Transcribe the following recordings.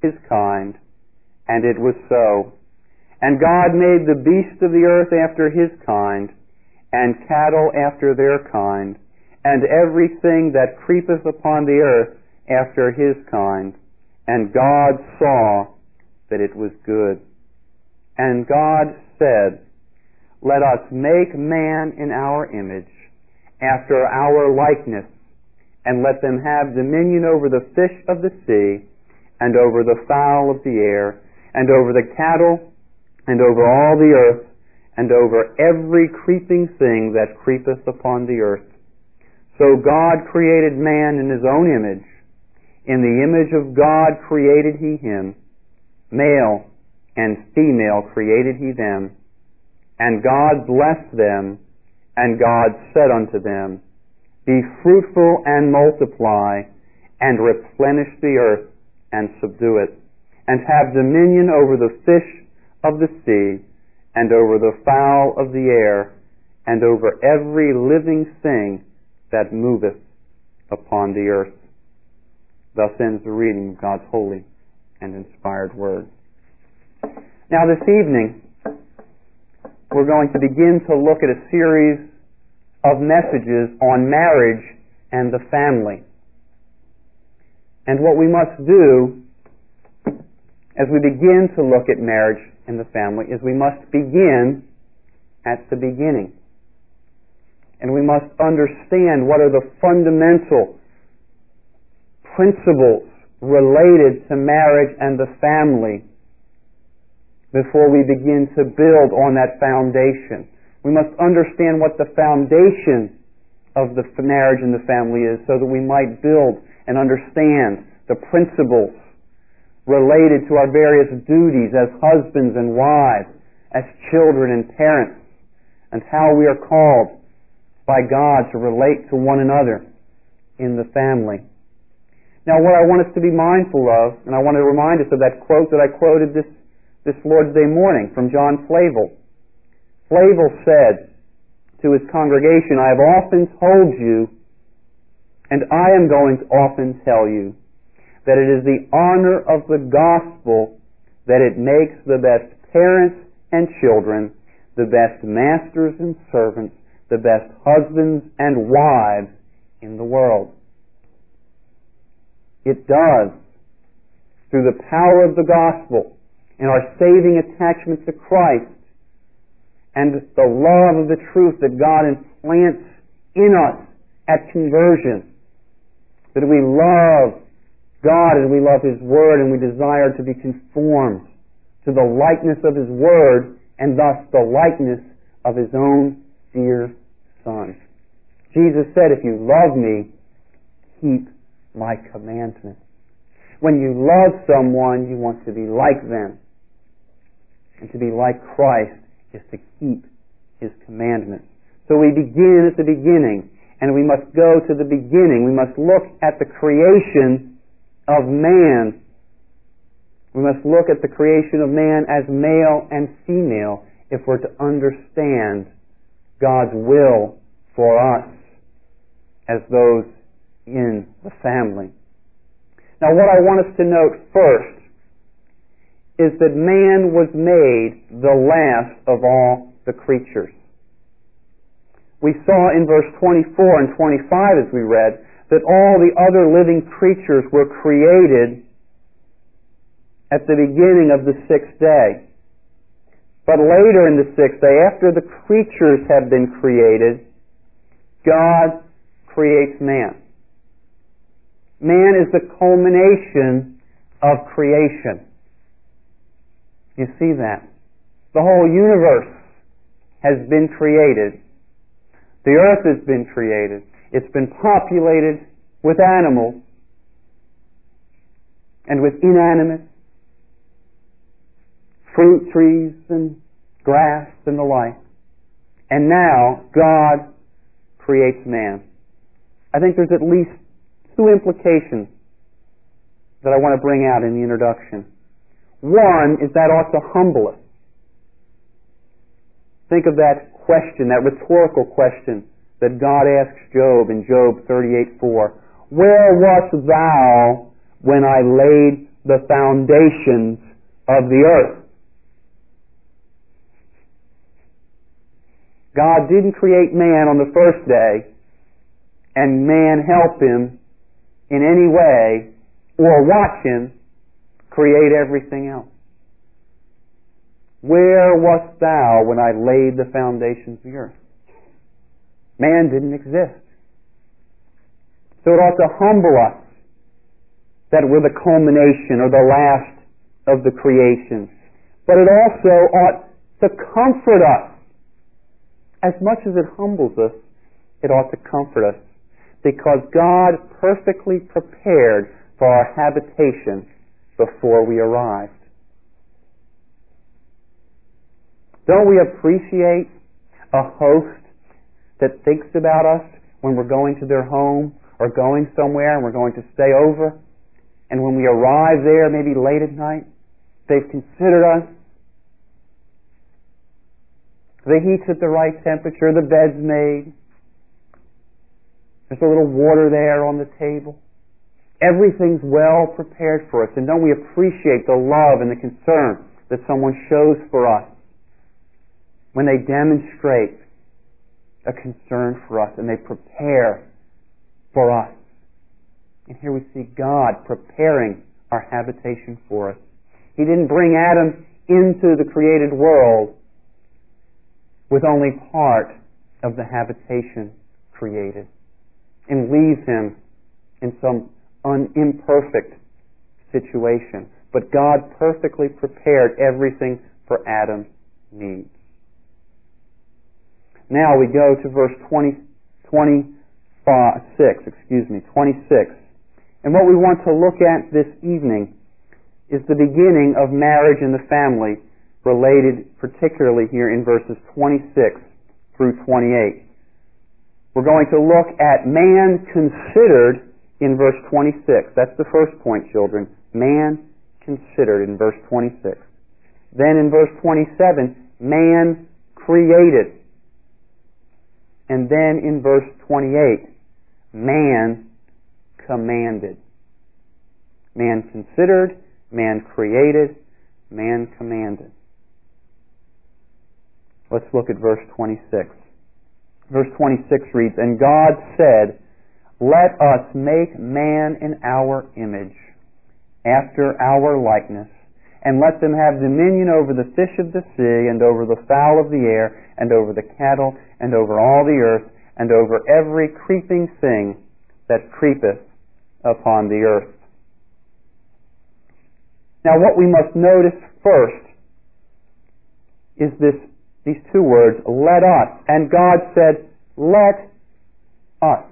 his kind, and it was so. And God made the beasts of the earth after his kind, and cattle after their kind, and everything that creepeth upon the earth after his kind. And God saw that it was good. And God said, Let us make man in our image, after our likeness, and let them have dominion over the fish of the sea, and over the fowl of the air, and over the cattle, and over all the earth, and over every creeping thing that creepeth upon the earth. So God created man in his own image. In the image of God created he him. Male and female created he them. And God blessed them, and God said unto them, Be fruitful and multiply, and replenish the earth, and subdue it, and have dominion over the fish of the sea, and over the fowl of the air, and over every living thing that moveth upon the earth. Thus ends the reading of God's holy and inspired word. Now this evening, we're going to begin to look at a series of messages on marriage and the family. And what we must do as we begin to look at marriage and the family is we must begin at the beginning. And we must understand what are the fundamental principles related to marriage and the family before we begin to build on that foundation. We must understand what the foundation of the marriage and the family is so that we might build and understand the principles related to our various duties as husbands and wives, as children and parents, and how we are called by God to relate to one another in the family. Now, what I want us to be mindful of, and I want to remind us of that quote that I quoted this Lord's Day morning from John Flavel. Flavel said to his congregation, I have often told you, and I am going to often tell you, that it is the honor of the gospel that it makes the best parents and children, the best masters and servants, the best husbands and wives in the world. It does. Through the power of the gospel and our saving attachment to Christ and the love of the truth that God implants in us at conversion, that we love God and we love His Word and we desire to be conformed to the likeness of His Word and thus the likeness of His own dear Son. Jesus said, if you love me, keep my commandments. When you love someone, you want to be like them. And to be like Christ is to keep His commandments. So we begin at the beginning, and we must go to the beginning. We must look at the creation of man. We must look at the creation of man as male and female if we're to understand God's will for us as those in the family. Now, what I want us to note first is that man was made the last of all the creatures. We saw in verse 24 and 25 as we read that all the other living creatures were created at the beginning of the sixth day. But later in the sixth day, after the creatures have been created, God creates man. Man is the culmination of creation. You see that? The whole universe has been created. The earth has been created. It's been populated with animals and with inanimate fruit trees and grass and the like. And now God creates man. I think there's at least two implications that I want to bring out in the introduction. One is that ought to humble us. Think of that question, that rhetorical question that God asks Job in Job 38:4. Where wast thou when I laid the foundations of the earth. God didn't create man on the first day and man help him in any way or watch him create everything else. Where wast thou when I laid the foundations of the earth? Man didn't exist. So it ought to humble us that we're the culmination or the last of the creation. But it also ought to comfort us. As much as it humbles us, it ought to comfort us, because God perfectly prepared for our habitation before we arrived. Don't we appreciate a host that thinks about us when we're going to their home or going somewhere and we're going to stay over? And when we arrive there, maybe late at night, they've considered us. The heat's at the right temperature, the bed's made. There's a little water there on the table. Everything's well prepared for us. And don't we appreciate the love and the concern that someone shows for us when they demonstrate a concern for us and they prepare for us? And here we see God preparing our habitation for us. He didn't bring Adam into the created world with only part of the habitation created and leave him in some imperfect situation. But God perfectly prepared everything for Adam's needs. Now we go to verse 26. And what we want to look at this evening is the beginning of marriage and the family, related particularly here in verses 26 through 28. We're going to look at man considered in verse 26. That's the first point, children. Man considered in verse 26. Then in verse 27, man created. And then in verse 28, man commanded. Man considered, man created, man commanded. Let's look at verse 26. Verse 26 reads, And God said, Let us make man in our image, after our likeness, and let them have dominion over the fish of the sea, and over the fowl of the air, and over the cattle, and over all the earth, and over every creeping thing that creepeth upon the earth. Now what we must notice first is these two words, let us. And God said, let us.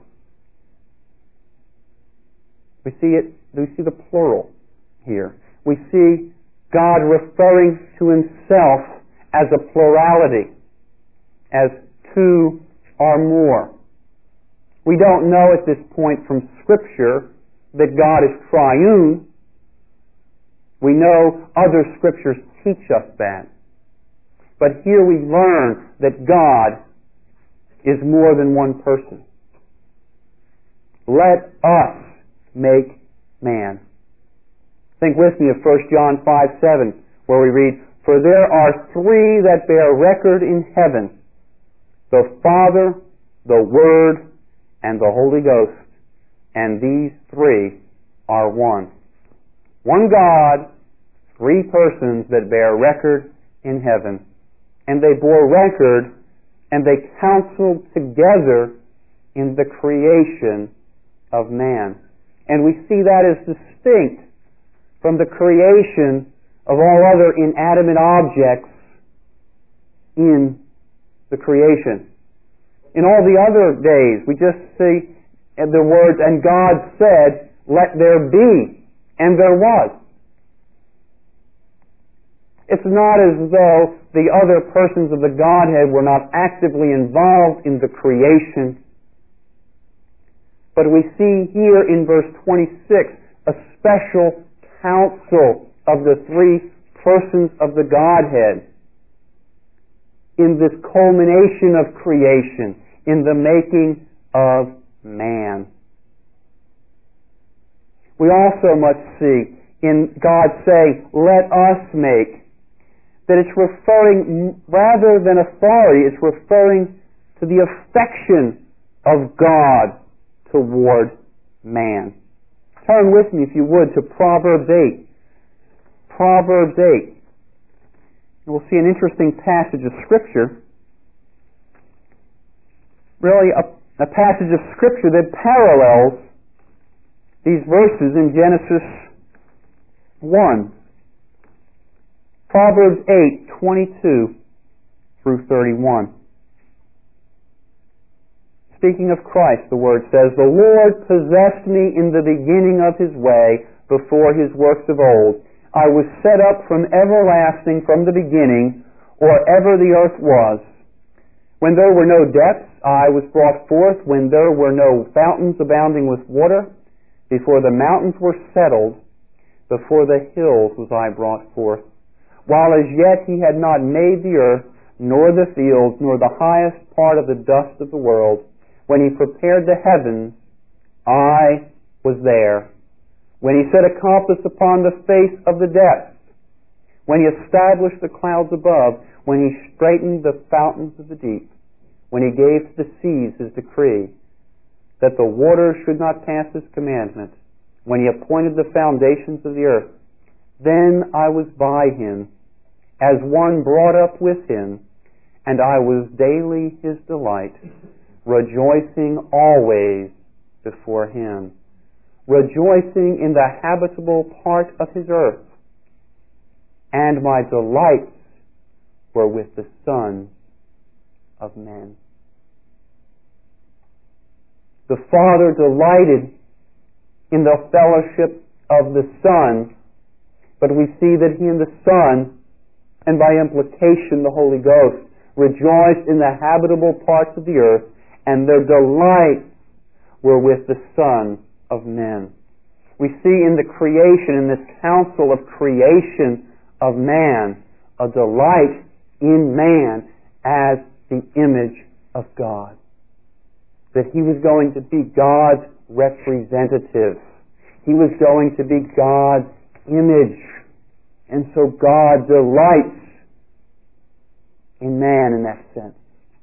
We see the plural here. We see God referring to himself as a plurality, as two or more. We don't know at this point from Scripture that God is triune. We know other Scriptures teach us that. But here we learn that God is more than one person. Let us make man. Think with me of 1 John 5:7, where we read, For there are three that bear record in heaven, the Father, the Word, and the Holy Ghost, and these three are one. One God, three persons that bear record in heaven. And they bore record, and they counseled together in the creation of man. And we see that as distinct from the creation of all other inanimate objects in the creation. In all the other days, we just see the words, and God said, let there be, and there was. It's not as though the other persons of the Godhead were not actively involved in the creation. But we see here in verse 26 a special counsel of the three persons of the Godhead in this culmination of creation, in the making of man. We also must see in God say, let us make, that it's referring, rather than authority, it's referring to the affection of God toward man. Turn with me, if you would, to Proverbs 8. Proverbs 8. We'll see an interesting passage of Scripture. Really a passage of Scripture that parallels these verses in Genesis 1. Proverbs 8:22 through 31. Speaking of Christ, the Word says, the Lord possessed me in the beginning of His way before His works of old. I was set up from everlasting, from the beginning, or ever the earth was. When there were no depths, I was brought forth. When there were no fountains abounding with water, before the mountains were settled, before the hills was I brought forth. While as yet He had not made the earth, nor the fields, nor the highest part of the dust of the world, when He prepared the heavens, I was there. When He set a compass upon the face of the depths, when He established the clouds above, when He straightened the fountains of the deep, when He gave to the seas His decree, that the waters should not pass His commandment, when He appointed the foundations of the earth, then I was by Him, as one brought up with Him, and I was daily His delight, rejoicing always before Him, rejoicing in the habitable part of His earth, and my delights were with the sons of men. The Father delighted in the fellowship of the Son, but we see that He and the Son, and by implication the Holy Ghost, rejoiced in the habitable parts of the earth, and their delights were with the Son of men. We see in the creation, in this counsel of creation of man, a delight in man as the image of God. That he was going to be God's representative. He was going to be God's image. And so God delights in man in that sense.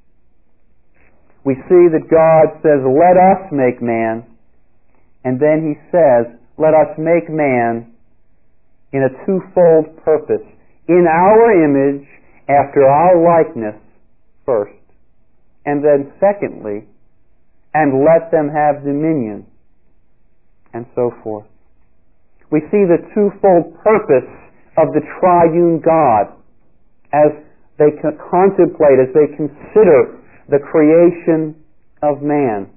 We see that God says, let us make man, and then He says, let us make man in a twofold purpose. In our image, after our likeness, first, and then secondly, and let them have dominion, and so forth. We see the twofold purpose of the triune God as they contemplate, as they consider the creation of man.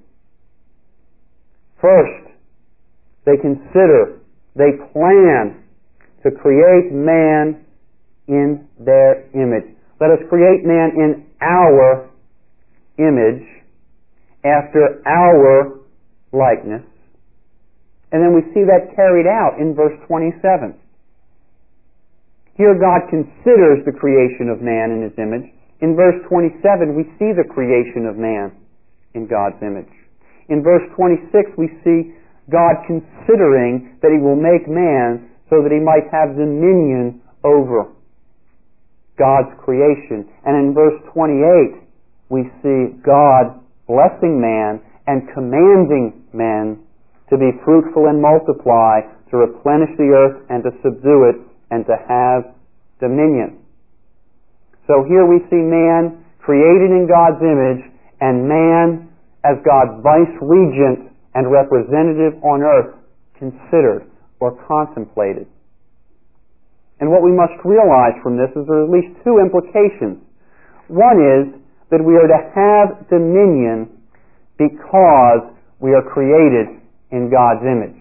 First, they consider, they plan to create man in their image. Let us create man in our image, after our likeness. And then we see that carried out in verse 27. Here God considers the creation of man in His image. In verse 27 we see the creation of man in God's image. In verse 26 we see God considering that He will make man so that He might have dominion over God's creation. And in verse 28 we see God blessing man and commanding man to be fruitful and multiply, to replenish the earth and to subdue it, and to have dominion. So here we see man created in God's image, and man as God's vice-regent and representative on earth considered or contemplated. And what we must realize from this is there are at least two implications. One is that we are to have dominion because we are created in God's image.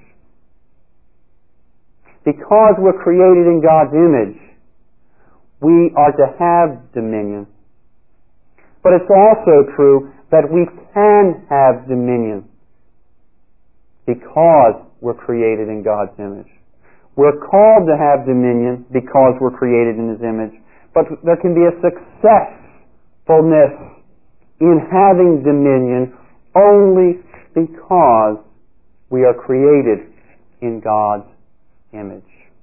Because we're created in God's image, we are to have dominion. But it's also true that we can have dominion because we're created in God's image. We're called to have dominion because we're created in His image. But there can be a successfulness in having dominion only because we are created in God's image.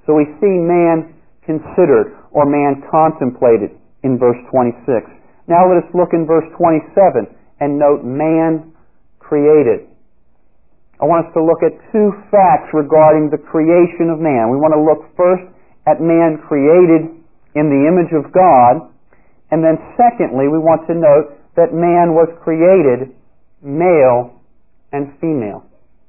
So we see man considered or man contemplated in verse 26. Now let us look in verse 27 and note man created. I want us to look at two facts regarding the creation of man. We want to look first at man created in the image of God, and then secondly, we want to note that man was created male and female.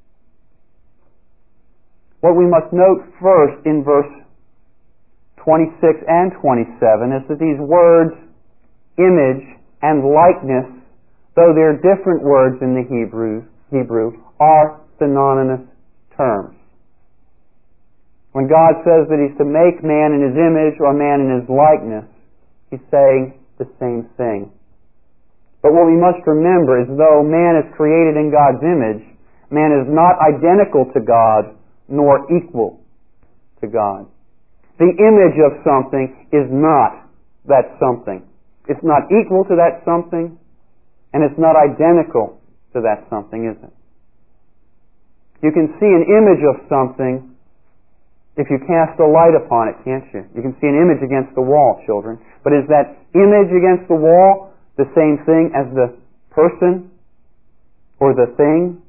What we must note first in verse 26 and 27 is that these words, image and likeness, though they're different words in the Hebrew, are synonymous terms. When God says that He's to make man in His image or man in His likeness, He's saying the same thing. But what we must remember is though man is created in God's image, man is not identical to God nor equal to God. The image of something is not that something. It's not equal to that something, and it's not identical to that something, is it? You can see an image of something if you cast a light upon it, can't you? You can see an image against the wall, children. But is that image against the wall the same thing as the person or the thing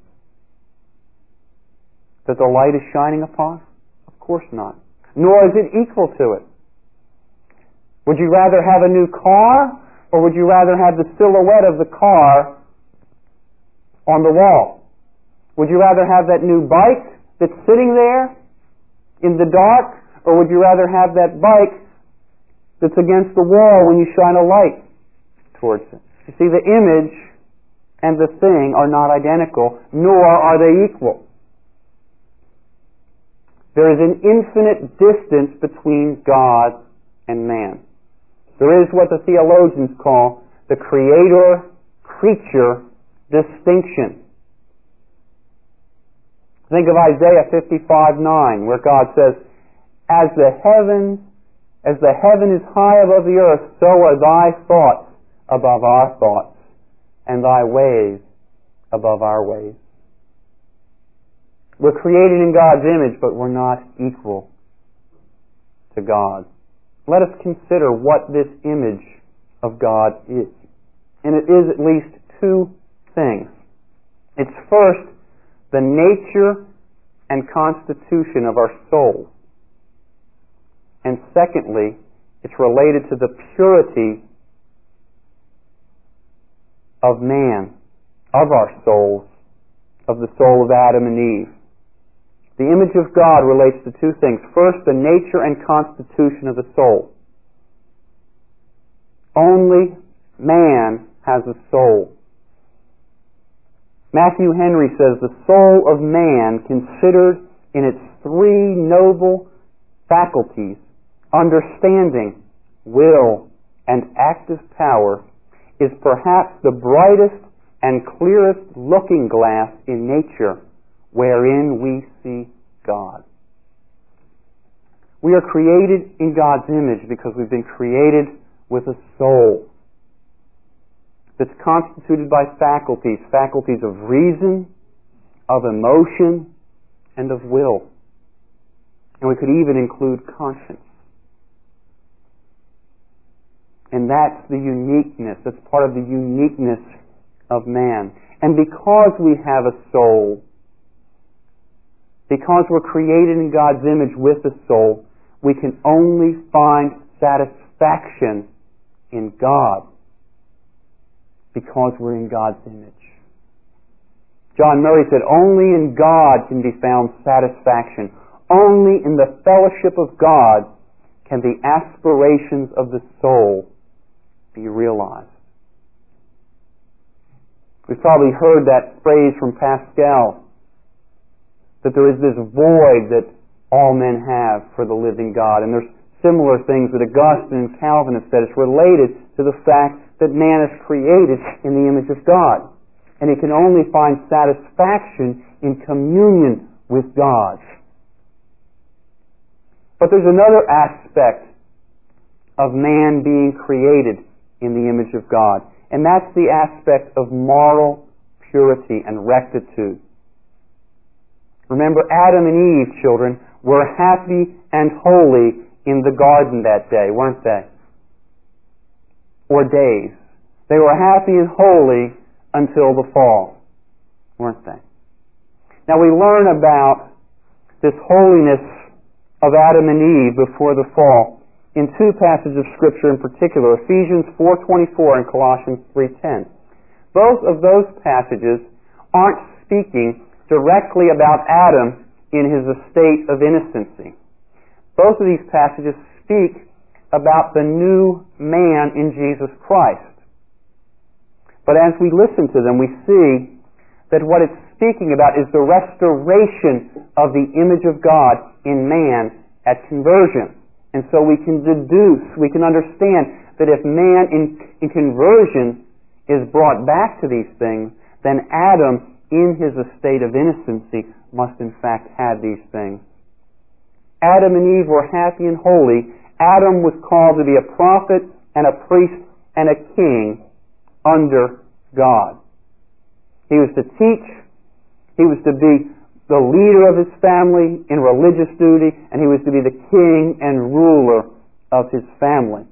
that the light is shining upon? Of course not. Nor is it equal to it. Would you rather have a new car, or would you rather have the silhouette of the car on the wall? Would you rather have that new bike that's sitting there in the dark, or would you rather have that bike that's against the wall when you shine a light towards it? You see, the image and the thing are not identical, nor are they equal. There is an infinite distance between God and man. There is what the theologians call the creator-creature distinction. Think of Isaiah 55:9, where God says, As the heaven is high above the earth, so are thy thoughts above our thoughts, and thy ways above our ways. We're created in God's image, but we're not equal to God. Let us consider what this image of God is. And it is at least two things. It's first, the nature and constitution of our soul. And secondly, it's related to the purity of man, of our souls, of the soul of Adam and Eve. The image of God relates to two things. First, the nature and constitution of the soul. Only man has a soul. Matthew Henry says the soul of man, considered in its three noble faculties, understanding, will, and active power, is perhaps the brightest and clearest looking glass in nature wherein we see God. We are created in God's image because we've been created with a soul that's constituted by faculties of reason, of emotion, and of will. And we could even include conscience. And that's the uniqueness, that's part of the uniqueness of man. And because we have a soul, because we're created in God's image with a soul, we can only find satisfaction in God because we're in God's image. John Murray said, only in God can be found satisfaction. Only in the fellowship of God can the aspirations of the soul be realized. We've probably heard that phrase from Pascal, that there is this void that all men have for the living God. And there's similar things that Augustine and Calvin have said. It's related to the fact that man is created in the image of God. And he can only find satisfaction in communion with God. But there's another aspect of man being created in the image of God. And that's the aspect of moral purity and rectitude. Remember, Adam and Eve, children, were happy and holy in the garden that day, weren't they? Or days. They were happy and holy until the fall, weren't they? Now we learn about this holiness of Adam and Eve before the fall in two passages of Scripture in particular, Ephesians 4:24 and Colossians 3:10. Both of those passages aren't speaking directly about Adam in his estate of innocency. Both of these passages speak about the new man in Jesus Christ. But as we listen to them, we see that what it's speaking about is the restoration of the image of God in man at conversion. And so we can deduce, we can understand that if man in conversion is brought back to these things, then Adam in his estate of innocency must in fact have these things. Adam and Eve were happy and holy. Adam was called to be a prophet and a priest and a king under God. He was to teach, he was to be the leader of his family in religious duty, and he was to be the king and ruler of his family.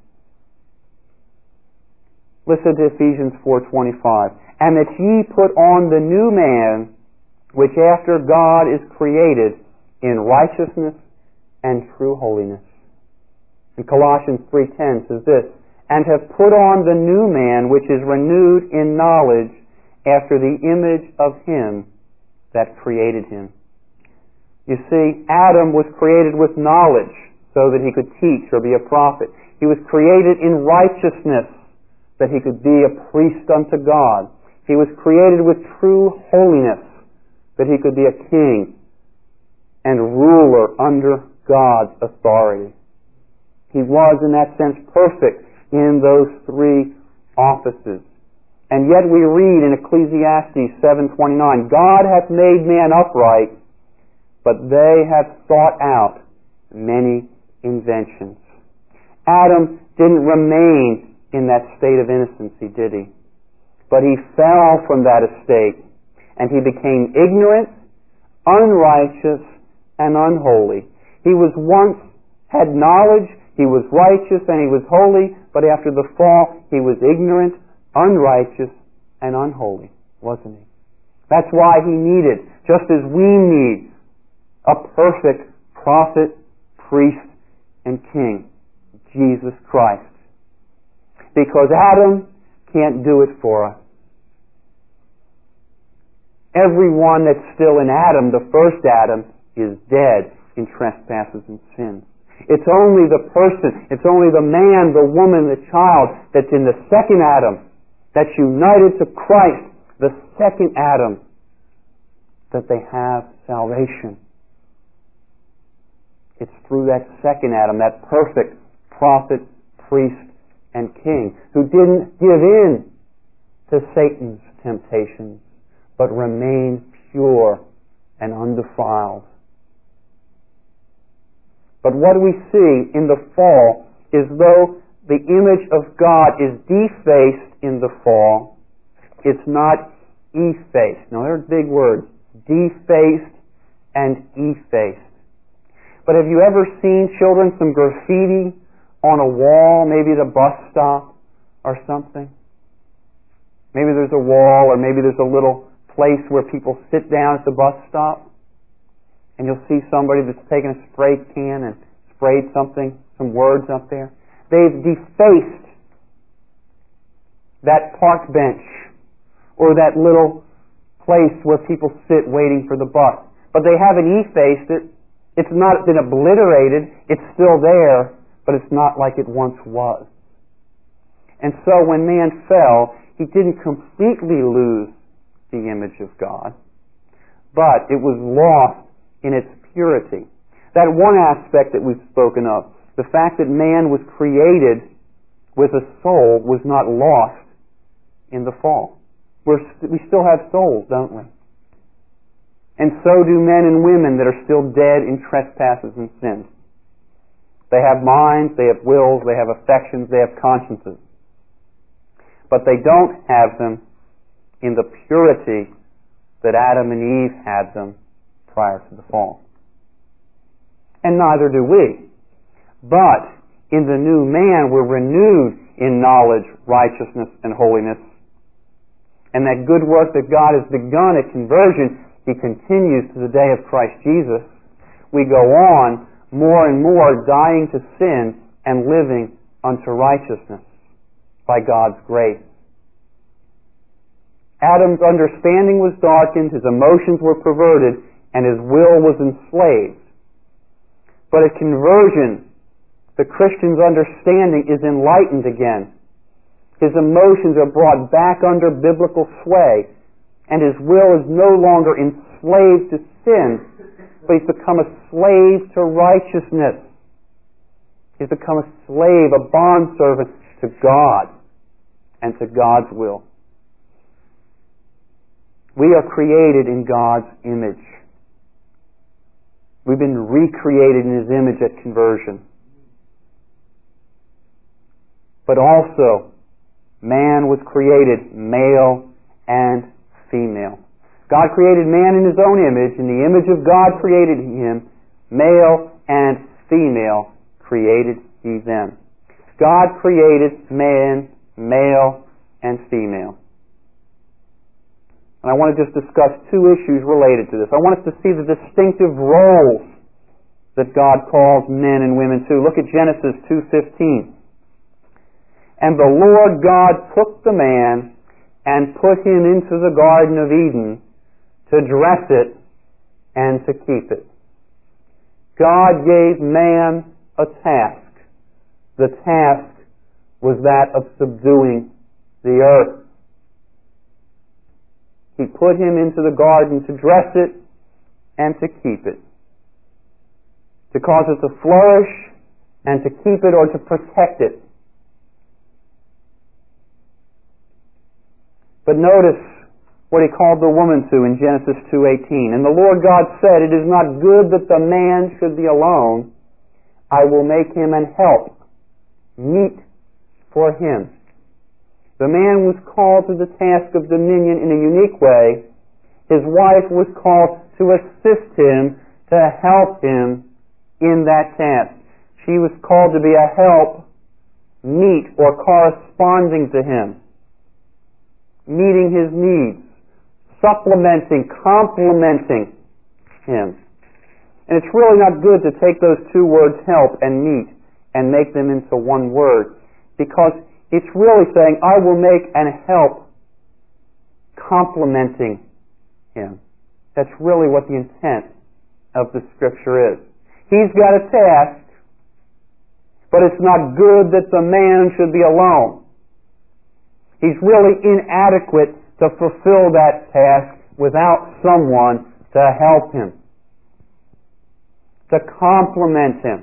Listen to Ephesians 4:25. And that ye put on the new man, which after God is created in righteousness and true holiness. And Colossians 3:10 says this, and have put on the new man, which is renewed in knowledge after the image of him that created him. You see, Adam was created with knowledge so that he could teach or be a prophet. He was created in righteousness that he could be a priest unto God. He was created with true holiness that he could be a king and ruler under God's authority. He was, in that sense, perfect in those three offices. And yet we read in Ecclesiastes 7:29, God hath made man upright, but they have sought out many inventions. Adam didn't remain in that state of innocency, did he? But he fell from that estate, and he became ignorant, unrighteous, and unholy. He was once had knowledge, he was righteous, and he was holy, but after the fall, he was ignorant, unrighteous, and unholy, wasn't he? That's why he needed, just as we need, a perfect prophet, priest, and king, Jesus Christ. Because Adam can't do it for us. Everyone that's still in Adam, the first Adam, is dead in trespasses and sins. It's only the person, it's only the man, the woman, the child that's in the second Adam, that's united to Christ, the second Adam, that they have salvation. It's through that second Adam, that perfect prophet, priest, and king, who didn't give in to Satan's temptations, but remained pure and undefiled. But what we see in the fall is though the image of God is defaced in the fall, it's not effaced. Now there's big words, defaced and effaced. But have you ever seen children, some graffiti on a wall, maybe at a bus stop or something? Maybe there's a wall, or maybe there's a little place where people sit down at the bus stop, and you'll see somebody that's taken a spray can and sprayed something, some words up there. They've defaced that park bench or that little place where people sit waiting for the bus. But they haven't effaced it. It's not been obliterated. It's still there, but it's not like it once was. And so when man fell, he didn't completely lose the image of God, but it was lost in its purity. That one aspect that we've spoken of, the fact that man was created with a soul, was not lost in the fall. We still have souls, don't we? And so do men and women that are still dead in trespasses and sins. They have minds, they have wills, they have affections, they have consciences. But they don't have them in the purity that Adam and Eve had them prior to the fall. and neither do we. But in the new man, we're renewed in knowledge, righteousness, and holiness. And that good work that God has begun at conversion, He continues to the day of Christ Jesus. We go on more and more dying to sin and living unto righteousness by God's grace. Adam's understanding was darkened, his emotions were perverted, and his will was enslaved. But at conversion, the Christian's understanding is enlightened again. His emotions are brought back under biblical sway, and his will is no longer enslaved to sin, but he's become a slave to righteousness. He's become a slave, a bondservant to God and to God's will. We are created in God's image. We've been recreated in His image at conversion. But also, man was created male and female. God created man in His own image. In the image of God created He him. Male and female created He them. God created man, male, and female. And I want to just discuss two issues related to this. I want us to see the distinctive roles that God calls men and women to. Look at Genesis 2:15. And the Lord God took the man and put him into the Garden of Eden to dress it and to keep it. God gave man a task. The task was that of subduing the earth. He put him into the garden to dress it and to keep it. To cause it to flourish and to keep it or to protect it. But notice what He called the woman to in Genesis 2:18. And the Lord God said, "It is not good that the man should be alone. I will make him an help, meet for him." The man was called to the task of dominion in a unique way. His wife was called to assist him, to help him in that task. She was called to be a help, meet, or corresponding to him, meeting his needs, supplementing, complementing him. And it's really not good to take those two words, help and meet, and make them into one word, because it's really saying, I will make and help complementing him. That's really what the intent of the Scripture is. He's got a task, but it's not good that the man should be alone. He's really inadequate to fulfill that task without someone to help him, to complement him.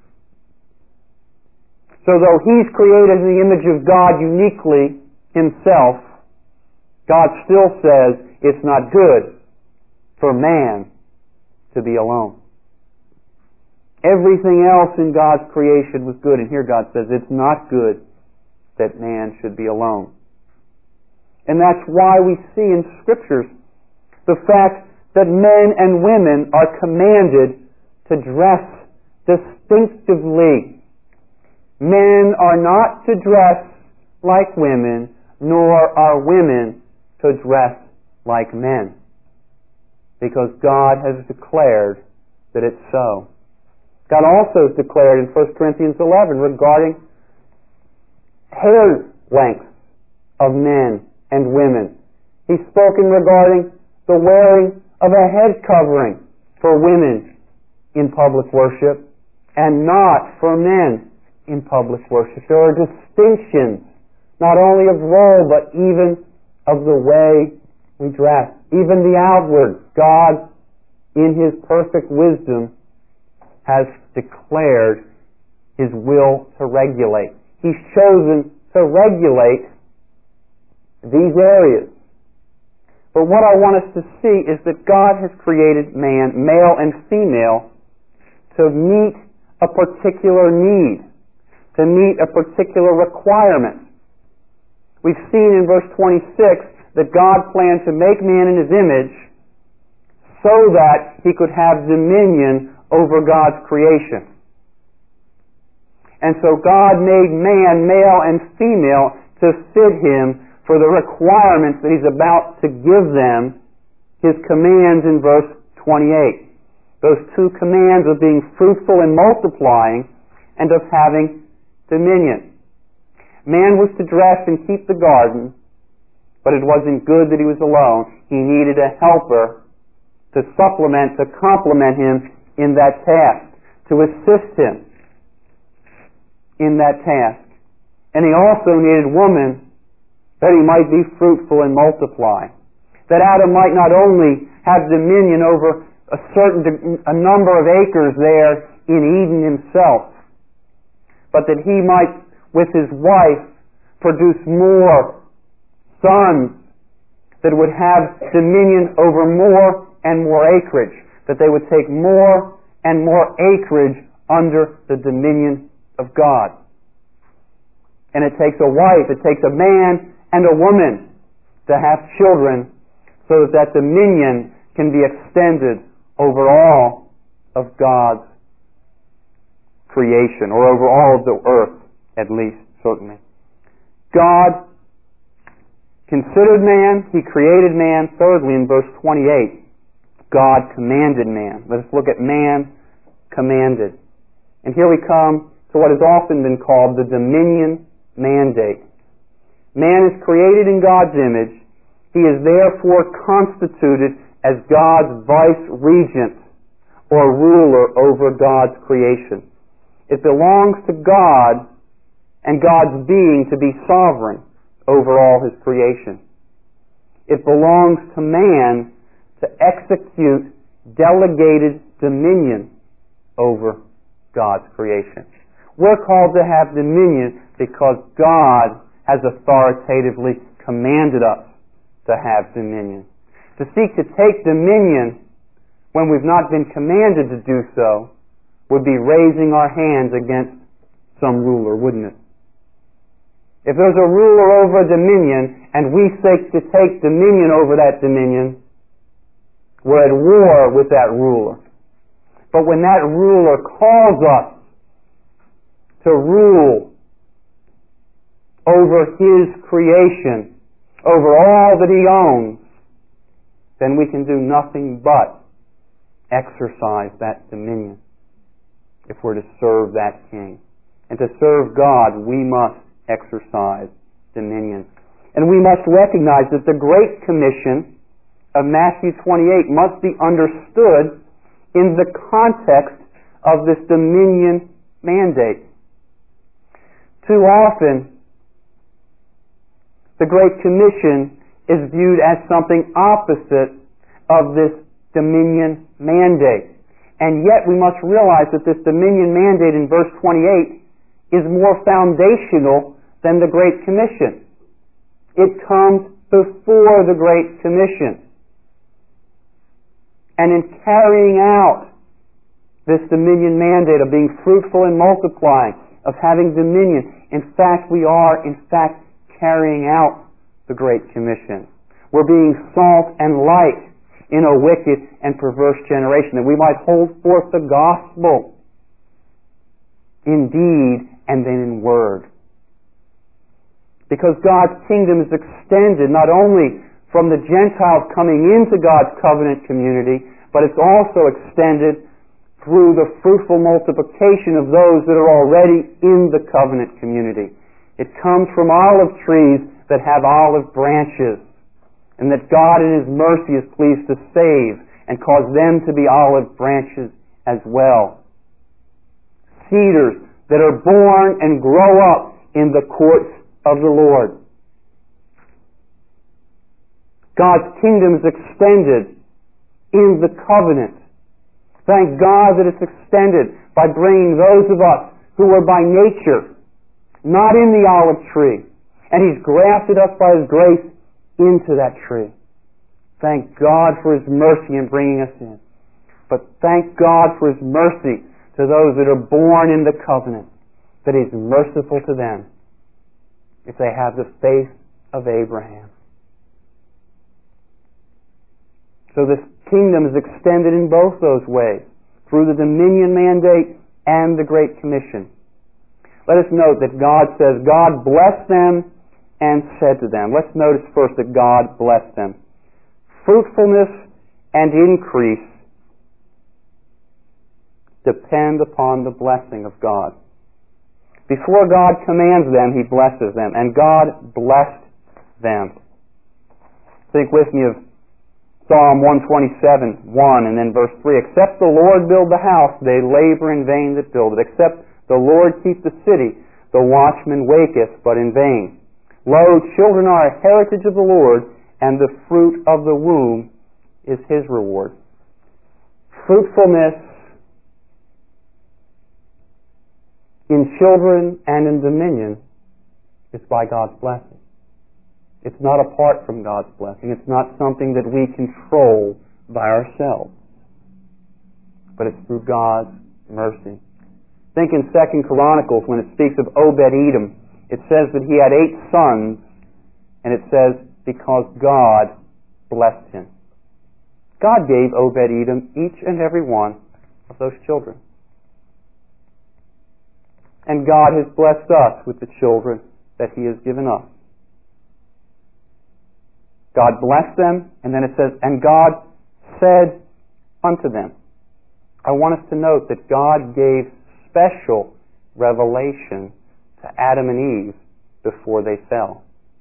So though he's created in the image of God uniquely himself, God still says it's not good for man to be alone. Everything else in God's creation was good, and here God says it's not good that man should be alone. And that's why we see in Scriptures the fact that men and women are commanded to dress distinctively. Men are not to dress like women, nor are women to dress like men, because God has declared that it's so. God also has declared in 1 Corinthians 11 regarding hair length of men and women. He's spoken regarding the wearing of a head covering for women in public worship and not for men in public worship. There are distinctions, not only of role, but even of the way we dress. Even the outward. God, in His perfect wisdom, has declared His will to regulate. He's chosen to regulate these areas. But what I want us to see is that God has created man, male and female, to meet a particular need, to meet a particular requirement. We've seen in verse 26 that God planned to make man in His image so that He could have dominion over God's creation. And so God made man, male and female, to fit him for the requirements that he's about to give them, his commands in verse 28. Those two commands of being fruitful and multiplying and of having dominion. Man was to dress and keep the garden, but it wasn't good that he was alone. He needed a helper to supplement, to complement him in that task, to assist him in that task. And he also needed woman that he might be fruitful and multiply. That Adam might not only have dominion over a number of acres there in Eden himself, but that he might, with his wife, produce more sons that would have dominion over more and more acreage, that they would take more and more acreage under the dominion of God. And it takes a wife, it takes a man and a woman to have children so that that dominion can be extended over all of God's creation, or over all of the earth, at least, certainly. God considered man, he created man. Thirdly, in verse 28, God commanded man. Let us look at man commanded. And here we come to what has often been called the dominion mandate. Man is created in God's image. He is therefore constituted as God's vice-regent or ruler over God's creation. It belongs to God and God's being to be sovereign over all his creation. It belongs to man to execute delegated dominion over God's creation. We're called to have dominion because God has authoritatively commanded us to have dominion. To seek to take dominion when we've not been commanded to do so would be raising our hands against some ruler, wouldn't it? If there's a ruler over a dominion and we seek to take dominion over that dominion, we're at war with that ruler. But when that ruler calls us to rule over his creation, over all that he owns, then we can do nothing but exercise that dominion if we're to serve that king. And to serve God, we must exercise dominion. And we must recognize that the Great Commission of Matthew 28 must be understood in the context of this dominion mandate. Too often, the Great Commission is viewed as something opposite of this dominion mandate. And yet we must realize that this dominion mandate in verse 28 is more foundational than the Great Commission. It comes before the Great Commission. And in carrying out this dominion mandate of being fruitful and multiplying, of having dominion, in fact we are carrying out the Great Commission. We're being salt and light in a wicked and perverse generation, that we might hold forth the gospel in deed and then in word. Because God's kingdom is extended not only from the Gentiles coming into God's covenant community, but it's also extended through the fruitful multiplication of those that are already in the covenant community. It comes from olive trees that have olive branches, and that God in His mercy is pleased to save and cause them to be olive branches as well. Cedars that are born and grow up in the courts of the Lord. God's kingdom is extended in the covenant. Thank God that it's extended by bringing those of us who are by nature not in the olive tree, and He's grafted us by His grace into that tree. Thank God for His mercy in bringing us in. But thank God for His mercy to those that are born in the covenant, that He's merciful to them if they have the faith of Abraham. So this kingdom is extended in both those ways. through the dominion mandate and the Great Commission. Let us note that God says, God blessed them and said to them. Let's notice first that God blessed them. Fruitfulness and increase depend upon the blessing of God. Before God commands them, He blesses them, and God blessed them. Think with me of Psalm 127, 1, and then verse 3. Except the Lord build the house, they labor in vain that build it. Except the Lord keep the city, the watchman waketh, but in vain. Lo, children are a heritage of the Lord, and the fruit of the womb is His reward. Fruitfulness in children and in dominion is by God's blessing. It's not apart from God's blessing. It's not something that we control by ourselves. But it's through God's mercy. Think in 2 Chronicles when it speaks of Obed-Edom. It says that he had 8 sons, and it says, because God blessed him. God gave Obed-Edom each and every one of those children. And God has blessed us with the children that He has given us. God blessed them, and then it says, and God said unto them. I want us to note that God gave special revelation to Adam and Eve before they fell.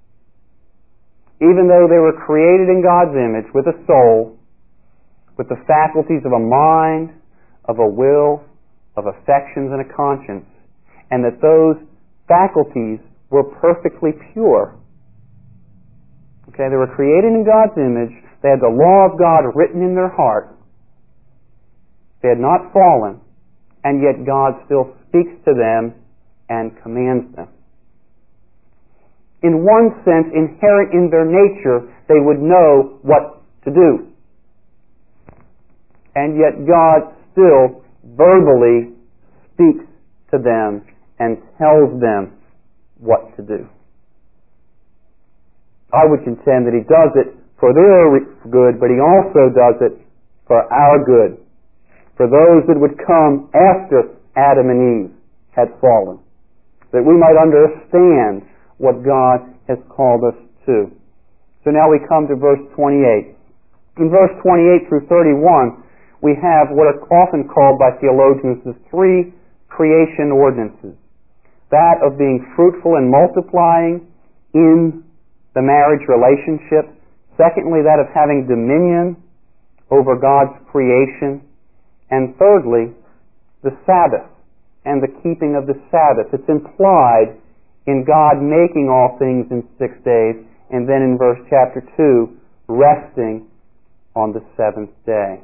Even though they were created in God's image with a soul, with the faculties of a mind, of a will, of affections and a conscience, and that those faculties were perfectly pure. Okay, they were created in God's image. They had the law of God written in their heart. They had not fallen, and yet God still speaks to them and commands them. In one sense, inherent in their nature, they would know what to do. And yet God still verbally speaks to them and tells them what to do. I would contend that He does it for their good, but He also does it for our good, for those that would come after Adam and Eve had fallen, that we might understand what God has called us to. So now we come to verse 28. In verse 28 through 31, we have what are often called by theologians the 3 creation ordinances. That of being fruitful and multiplying in the marriage relationship. Secondly, that of having dominion over God's creation. And thirdly, the Sabbath and the keeping of the Sabbath. It's implied in God making all things in 6 days, and then in verse chapter 2, resting on the 7th day.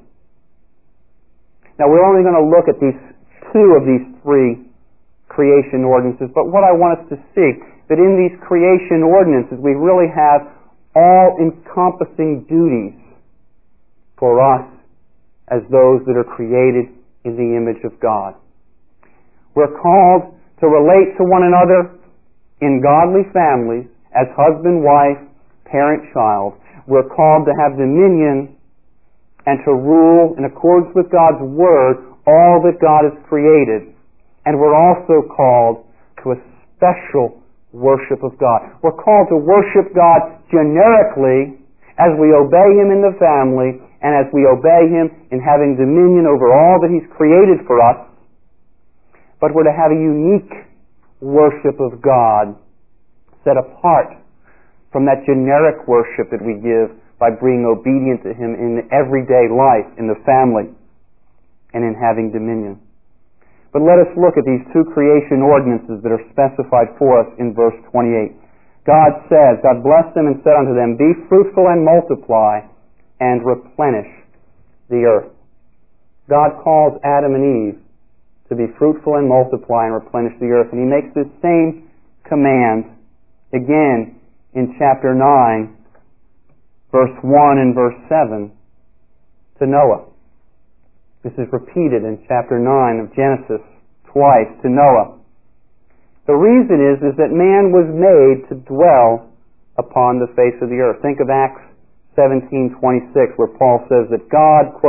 Now we're only going to look at these 2 of these 3 creation ordinances, but what I want us to see, that in these creation ordinances we really have all-encompassing duties for us as those that are created in the image of God. We're called to relate to one another in godly families as husband, wife, parent, child. We're called to have dominion and to rule in accordance with God's Word all that God has created. And we're also called to a special worship of God. We're called to worship God generically as we obey Him in the family and as we obey Him in having dominion over all that He's created for us. But we're to have a unique worship of God set apart from that generic worship that we give by being obedient to Him in everyday life, in the family, and in having dominion. But let us look at these 2 creation ordinances that are specified for us in verse 28. God says, God blessed them and said unto them, be fruitful and multiply and replenish the earth. God calls Adam and Eve to be fruitful and multiply and replenish the earth. And He makes this same command again in chapter 9, verse 1 and verse 7 to Noah. This is repeated in chapter 9 of Genesis twice to Noah. The reason is that man was made to dwell upon the face of the earth. Think of Acts 17:26, where Paul says that God, quote,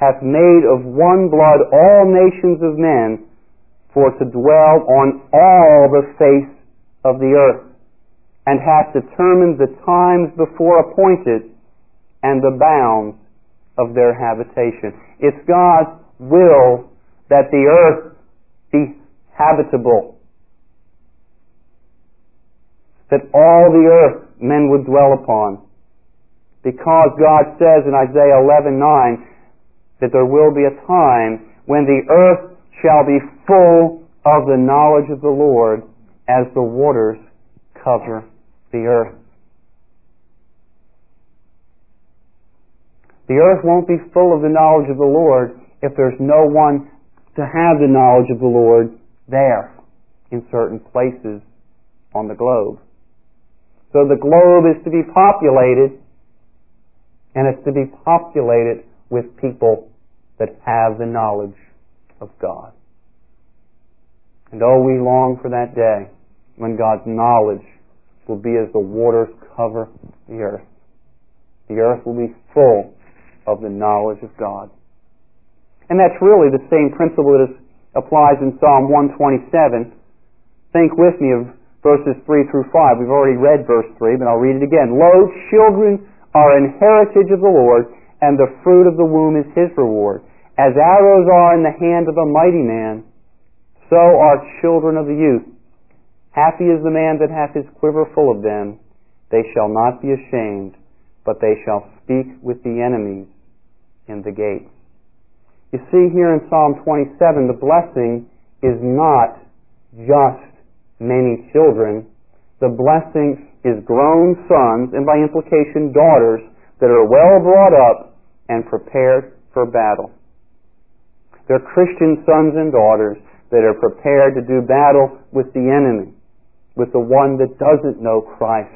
hath made of one blood all nations of men, for to dwell on all the face of the earth, and hath determined the times before appointed, and the bounds of their habitation. It's God's will that the earth be habitable, that all the earth men would dwell upon, because God says in Isaiah 11:9 that there will be a time when the earth shall be full of the knowledge of the Lord as the waters cover the earth. The earth won't be full of the knowledge of the Lord if there's no one to have the knowledge of the Lord there in certain places on the globe. So the globe is to be populated, and it's to be populated with people that have the knowledge of God. And oh, we long for that day when God's knowledge will be as the waters cover the earth. The earth will be full of the knowledge of God. And that's really the same principle that applies in Psalm 127. Think with me of verses 3 through 5. We've already read verse 3, but I'll read it again. Lo, children are an heritage of the Lord, and the fruit of the womb is His reward. As arrows are in the hand of a mighty man, so are children of the youth. Happy is the man that hath his quiver full of them. They shall not be ashamed, but they shall speak with the enemies in the gates. You see here in Psalm 27, the blessing is not just many children. The blessing is grown sons, and by implication daughters, that are well brought up and prepared for battle. They're Christian sons and daughters that are prepared to do battle with the enemy, with the one that doesn't know Christ.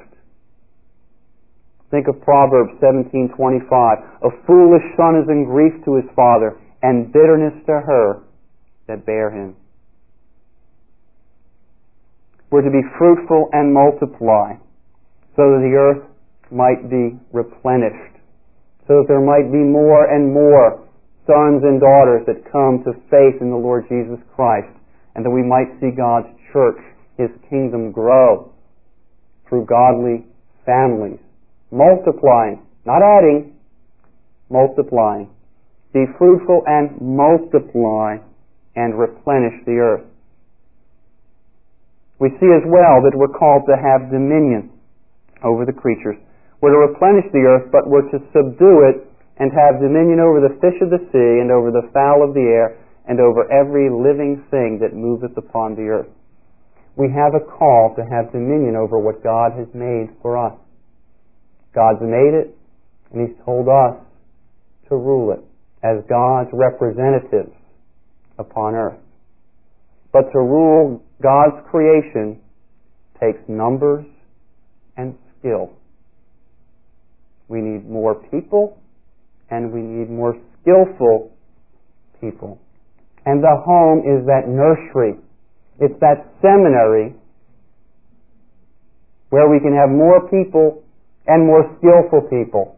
Think of Proverbs 17:25. A foolish son is in grief to his father, and bitterness to her that bare him. We're to be fruitful and multiply, so that the earth might be replenished, so that there might be more and more sons and daughters that come to faith in the Lord Jesus Christ, and that we might see God's church, His kingdom, grow through godly families. Multiplying, not adding, multiplying. Be fruitful and multiply and replenish the earth. We see as well that we're called to have dominion over the creatures. We're to replenish the earth, but we're to subdue it and have dominion over the fish of the sea and over the fowl of the air and over every living thing that moveth upon the earth. We have a call to have dominion over what God has made for us. God's made it, and He's told us to rule it as God's representatives upon earth. But to rule God's creation takes numbers and skill. We need more people, and we need more skillful people. And the home is that nursery. It's that seminary where we can have more people and more skillful people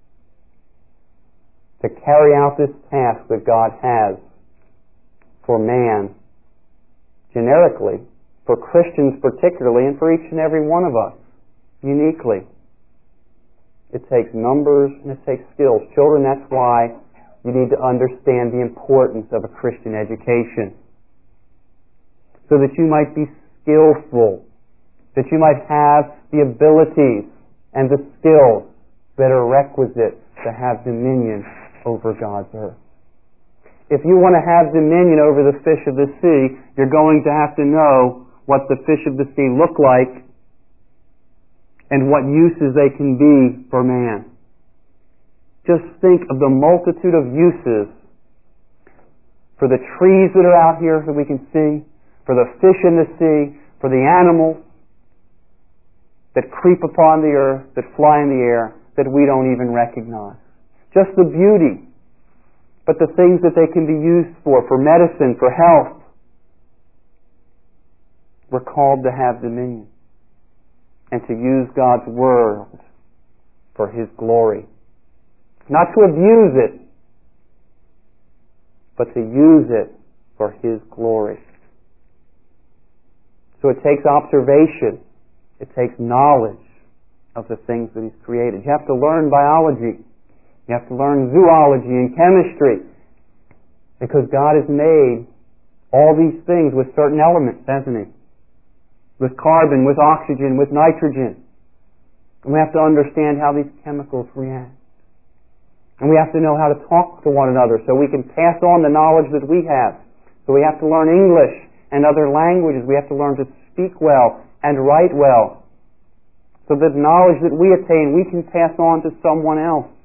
to carry out this task that God has for man, generically, for Christians particularly, and for each and every one of us uniquely. It takes numbers and it takes skills. Children, that's why you need to understand the importance of a Christian education, so that you might be skillful, that you might have the abilities and the skills that are requisite to have dominion over God's earth. If you want to have dominion over the fish of the sea, you're going to have to know what the fish of the sea look like and what uses they can be for man. Just think of the multitude of uses for the trees that are out here that we can see, for the fish in the sea, for the animals that creep upon the earth, that fly in the air, that we don't even recognize. Just the beauty, but the things that they can be used for medicine, for health. We're called to have dominion and to use God's Word for His glory. Not to abuse it, but to use it for His glory. So it takes observation. It takes knowledge of the things that He's created. You have to learn biology. You have to learn zoology and chemistry. Because God has made all these things with certain elements, hasn't He? With carbon, with oxygen, with nitrogen. And we have to understand how these chemicals react. And we have to know how to talk to one another so we can pass on the knowledge that we have. So we have to learn English and other languages. We have to learn to speak well and write well. So that knowledge that we attain, we can pass on to someone else.